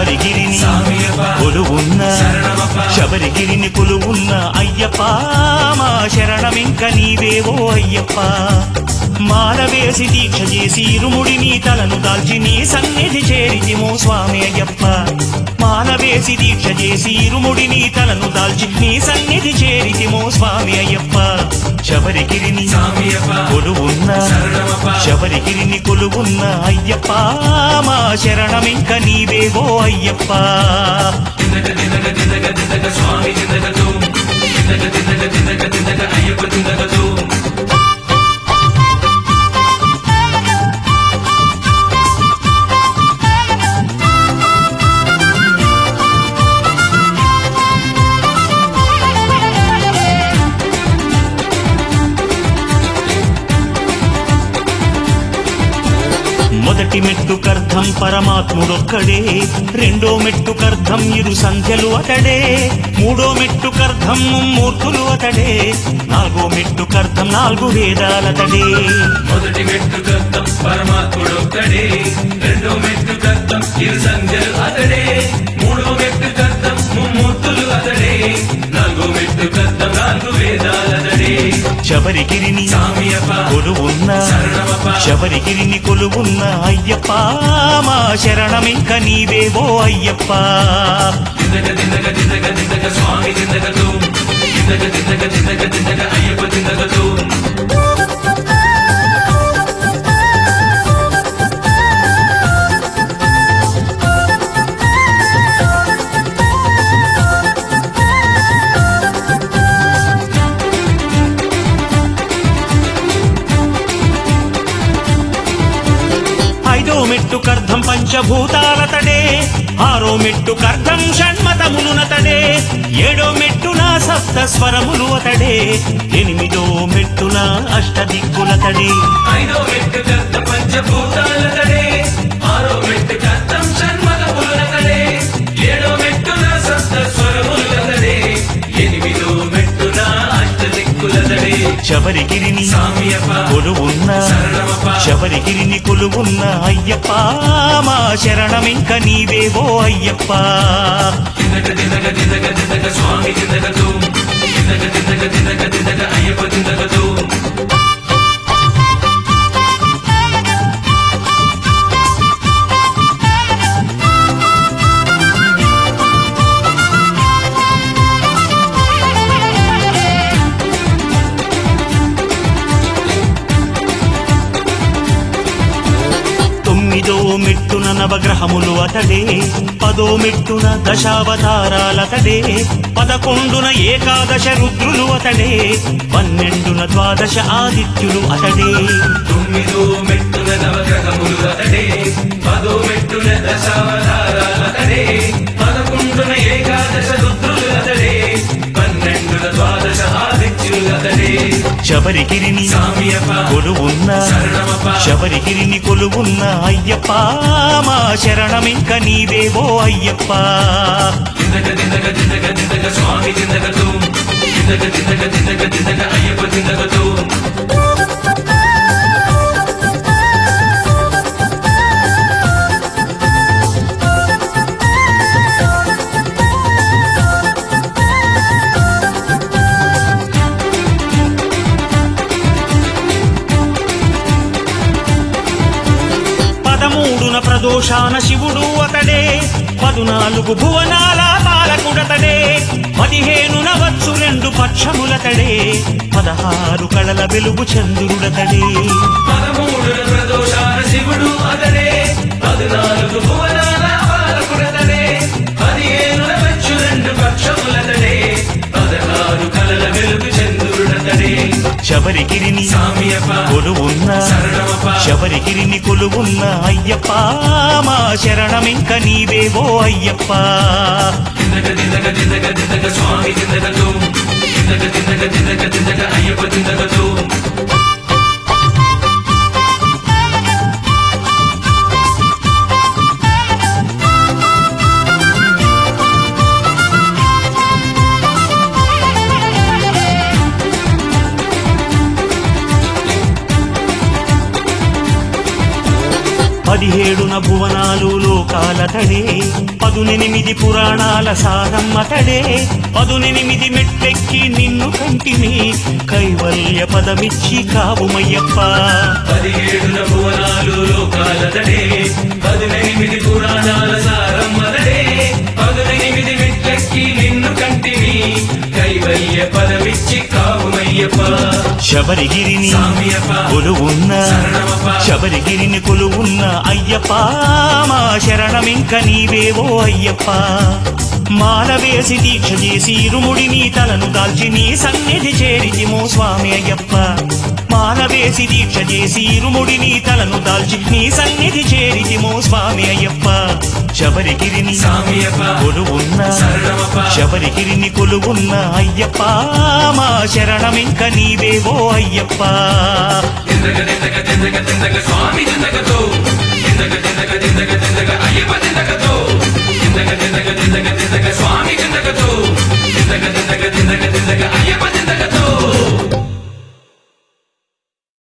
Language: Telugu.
శబరిగిరిని కొలువున్న శబరిగిరిని కొలువున్న అయ్యప్ప మా శరణమింక నీవేవో అయ్యప్ప మాలవేసి దీక్ష చేసి ఇరుముడిని తలను దాల్చి నీ సన్నిధి చేరితిమో స్వామి అయ్యప్ప మాలవేసి దీక్ష చేసి ఇరుముడిని తలను దాల్చి నీ సన్నిధి చేరితిమో స్వామి అయ్యప్ప శబరిగిరిని కొలువున్న శబరిగిరిని కొలువున్న అయ్యప్ప మా శరణమింక నీవేవో అయ్యప్ప స్వామి అయ్యప్ప మొదటి మెట్టుకర్థం పరమాత్ముడొక్కడే రెండో మెట్టుకర్థం ఇరు సంధ్యలు అతడే మూడో మెట్టుకర్థం ముమ్మూర్తులు అతడే నాలుగో మెట్టుకర్థం నాలుగు వేదాలతడే మొదటి మెట్టుకర్థం పరమాత్ముడొక్కడే రెండో మెట్టుకర్థం ఇరు సంధ్యలు అతడే మూడో మెట్టుకర్థం ముమ్మూర్తులు అతడే నాలుగో మెట్టుకర్థం నాలుగు వేదాలతడే శబరిగిరిని కొలువున్న శబరిగిరిని కొలువున్న అయ్యప్ప మా శరణమింక నీవేవో అయ్యప్ప స్వామి అయ్యప్ప ఐదో మెట్టుకర్థం పంచభూతాలతడే ఆరో మెట్టుకర్థం షణ్మతములునతడే ఏడో మెట్టున సప్త స్వరములు అతడే ఎనిమిదో మెట్టున అష్టదిక్కులతడే ఐదో మెట్టుకర్థం పంచభూతాలతడే ఆరో మెట్టుకర్థం షణ్మతములునతడే ఏడో మెట్టున సప్త స్వరములతడే ఎనిమిదో మెట్టున అష్టదిక్కులతడే శబరిగిరిని కొలువున్న శబరిగిరిని కొలువున్న అయ్యప్ప మా శరణమింక నీవేవో అయ్యప్ప స్వామి అయ్యప్ప తొమ్మిదో మెట్టున నవగ్రహములు అతడే పదో మెట్టున దశావతారాలతడే పదకొండున ఏకాదశ రుద్రులు అతడే పన్నెండున ద్వాదశ ఆదిత్యులు అతడే తొమ్మిదో మెట్టున నవగ్రహములు అతడే పదో మెట్టున దశావతారాలతడే పదకొండున ఏకాదశ రుద్రులు అతడే పన్నెండున ద్వాదశ ఆదిత్యులు అతడే శబరిగిరిని కొలువున్న శబరిగిరిని కొలువున్న అయ్యప్ప మా శరణమింక నీవేవో అయ్యప్ప స్వామి అయ్యప్ప పదమూడున ప్రదోషాన శివుడు అతడే 14 భువనాల పాలకుడతడే 15న వచ్చు 2 పక్షములతడే 16 కళల వెలుగు చంద్రుడతడే 13న ప్రదోషాన శివుడు అతడే 14 భువనాల పాలకుడతడే 15న వచ్చు 2 పక్షములతడే 16 కళల వెలుగు చంద్రుడతడే శబరిగిరిని కొలువున్న శబరిగిరిని కొలువున్న అయ్యప్ప మా శరణమింక నీవేవో అయ్యప్ప స్వామి అయ్యప్ప 17 భువనాలు లోకాలతడే 18 పురాణాల సారమ్మతడే 18 మెట్లెక్కి నిన్ను కంటిమి కైవల్య పదమిచ్చి కావుమయ్యప్ప 17 భువనాలు లోకాలతడే 18 పురాణాల సారమ్మతడే 18 మెట్లెక్కి నిన్ను కంటిమి కైవల్య పదమిచ్చి కావుమయ్యప్ప శబరిగిరిని స్వామియప్ప కొలువున్న శరణమప్ప శబరిగిరిని కొలువున్న అయ్యప్ప మా శరణమింక నీవేవో అయ్యప్ప మాల వేసి దీక్ష చేసి ఇరుముడి నీ తలను దాల్చి నీ సన్నిధి చేరితిమో స్వామి అయ్యప్ప మాల వేసి దీక్ష చేసి ఇరుముడి నీ తలను దాల్చి నీ సన్నిధి చేరితిమో స్వామి అయ్యప్ప శబరిగిరిని స్వామియప్ప కొలువున్న శరణమప్ప శబరిగిరిని కొలువున్న అయ్యప్ప మా శరణమింక నీవేవో అయ్యప్ప తిందగ తిందగ తిందగ తిందగ